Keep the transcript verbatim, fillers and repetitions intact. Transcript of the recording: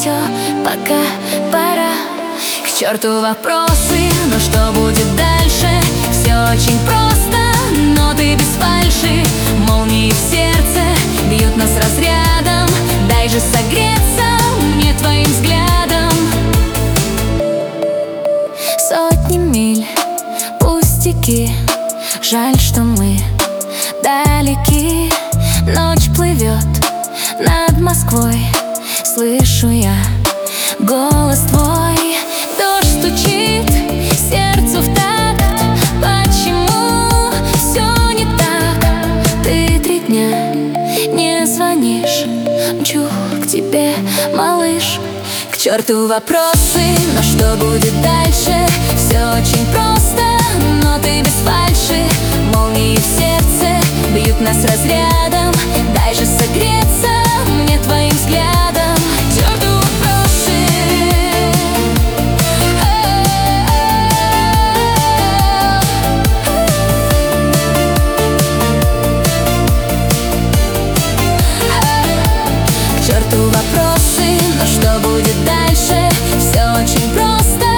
все, пока пора. К черту вопросы, но что будет дальше? Все очень просто, но ты без фальши. Молнии в сердце бьют нас разрядом. Дай же согреться мне твоим взглядом. Сотни миль, пустяки, жаль, что мы далеки. Ночь плывет над Москвой, слышу я голос твой. Дождь стучит сердцу в такт. Почему все не так? Ты три дня не звонишь, мчу к тебе, малыш. К черту вопросы, но что будет дальше? Все очень просто, но ты без фальши. Молнии в сердце бьют нас разрядом. Дай же согреться мне твоим взглядом. К черту вопросы. К черту вопросы, но что будет дальше? Все очень просто,